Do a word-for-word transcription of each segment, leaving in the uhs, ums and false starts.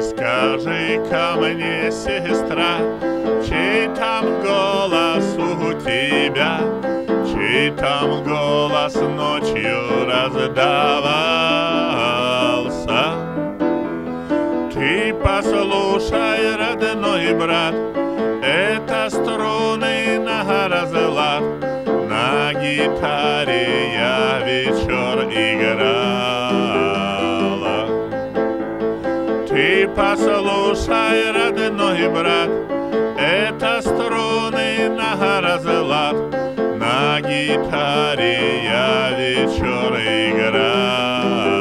Скажи-ка мне, сестра, чей там голос у тебя, чей там голос ночью раздавался? Ты послушай, родной брат, это струны на разлад, на гитаре я вечер играла. Ты послушай, родной брат, это струны на разлад, на гитаре я вечер играла.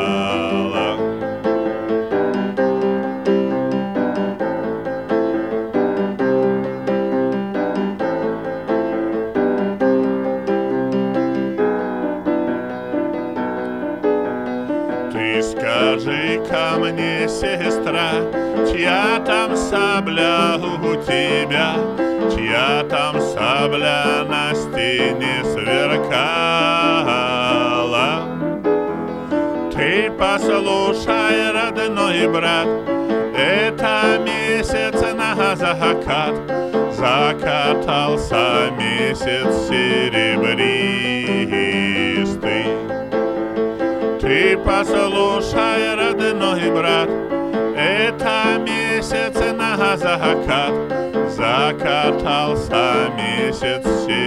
Ты скажи-ка мне, сестра, чья там сабля у тебя, чья там сабля на стене сверкала? Ты послушай, родной брат, это месяц на закат, закатался месяц серебристый. Ты послушай, родной брат, это месяц на закат, закатался месяц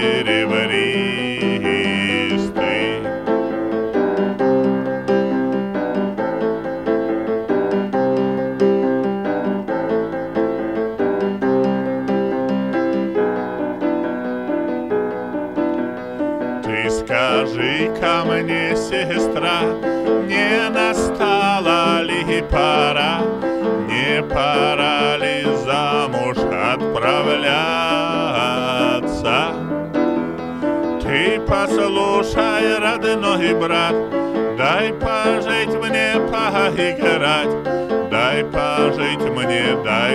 серебристый. Ты скажи-ка мне, сестра, не настала ли пора, не пора ли замуж отправляться? Ты послушай, родной брат, дай пожить мне поиграть, дай пожить мне, дай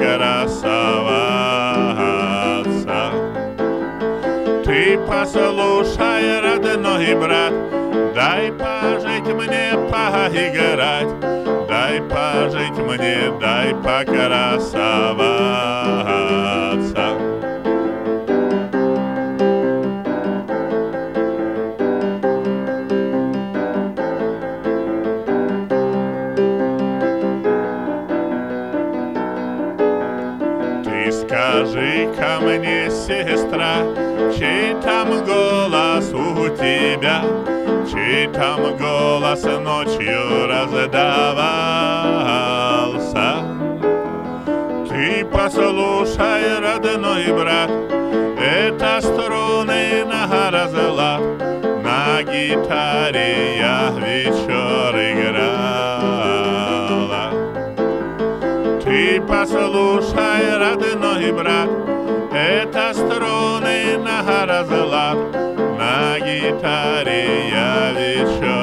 покрасоваться. Ты послушай, родной брат, дай пожить мне поиграть, дай пожить мне, дай покрасоваться. Ты скажи-ка мне, сестра, чей там голос у тебя, чей там голос ночью раздавался? Ты послушай, родной брат, это струны на разлад, на гитаре я вечер играла. Ты послушай, родной брат, это струны на разлад, на гитаре я вечер